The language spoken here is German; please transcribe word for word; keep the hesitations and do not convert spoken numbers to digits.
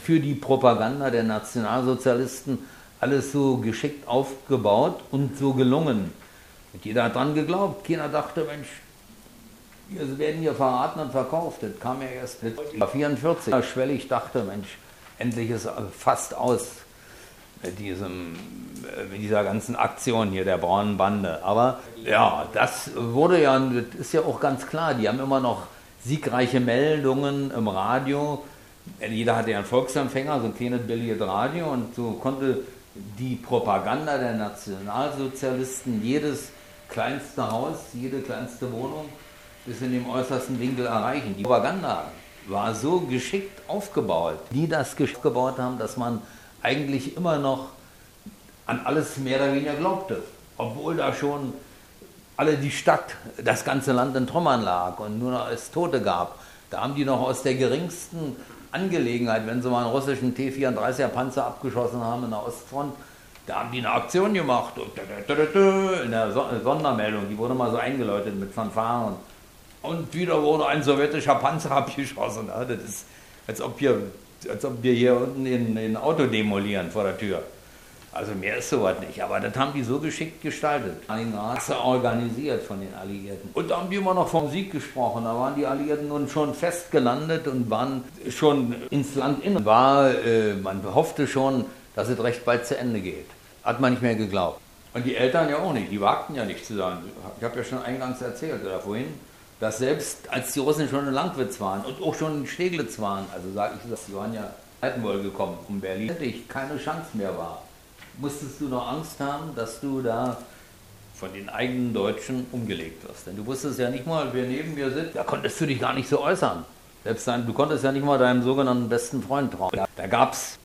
für die Propaganda der Nationalsozialisten alles so geschickt aufgebaut und so gelungen. Und jeder hat dran geglaubt. Keiner dachte, Mensch, wir werden hier verraten und verkauft. Das kam ja erst mit vierundvierzig. Schwellig dachte, Mensch, endlich ist fast aus mit, diesem, mit dieser ganzen Aktion hier der braunen Bande. Aber ja, das wurde ja, das ist ja auch ganz klar, die haben immer noch siegreiche Meldungen im Radio. Jeder hatte ja einen Volksempfänger, so ein kleines billiges Radio, und so konnte die Propaganda der Nationalsozialisten jedes kleinste Haus, jede kleinste Wohnung bis in den äußersten Winkel erreichen. Die Propaganda war so geschickt aufgebaut, die das geschickt gebaut haben, dass man eigentlich immer noch an alles mehr oder weniger glaubte. Obwohl da schon alle die Stadt, das ganze Land in Trümmern lag und nur noch es Tote gab. Da haben die noch aus der geringsten Angelegenheit, wenn sie mal einen russischen T vierunddreißiger Panzer abgeschossen haben in der Ostfront, da haben die eine Aktion gemacht und in der Sondermeldung, die wurde mal so eingeläutet mit Fanfaren. Und wieder wurde ein sowjetischer Panzer abgeschossen. Das ist, als ob wir, als ob wir hier unten ein Auto demolieren vor der Tür. Also mehr ist sowas nicht. Aber das haben die so geschickt gestaltet. Stalingrad organisiert von den Alliierten. Und da haben die immer noch vom Sieg gesprochen. Da waren die Alliierten nun schon fest gelandet und waren schon ins Land innen. War, äh, man hoffte schon, dass es recht bald zu Ende geht. Hat man nicht mehr geglaubt. Und die Eltern ja auch nicht. Die wagten ja nicht zu sagen. Ich habe ja schon eingangs erzählt oder vorhin, dass selbst als die Russen schon in Langwitz waren und auch schon in Steglitz waren, also sage ich das, die waren ja Seitenwohl gekommen um Berlin, keine Chance mehr war, musstest du noch Angst haben, dass du da von den eigenen Deutschen umgelegt wirst. Denn du wusstest ja nicht mal, wer neben mir sitzt, da konntest du dich gar nicht so äußern. Selbst dann, du konntest ja nicht mal deinem sogenannten besten Freund trauen. Da gab es